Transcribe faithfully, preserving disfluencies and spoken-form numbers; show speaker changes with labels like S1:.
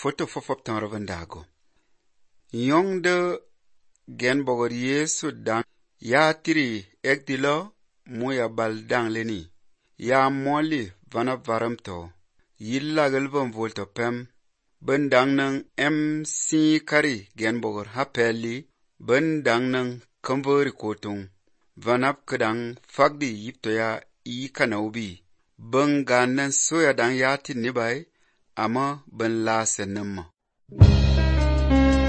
S1: foto fofop tãrven dago. Yõng de gen bogor Yesu dang ya tiri ek dilo mu ya bal dang leni. Ya moli vana varam to. Yilla gelbon volto pem. Ben dang nang em si kari gen bogor hapeli. Ben dang nang kambori kotung. Vanap kedang fagdi yipto ya i kanaubi. Ben ganan soya dang ya tin nibai. Ama ben la senema.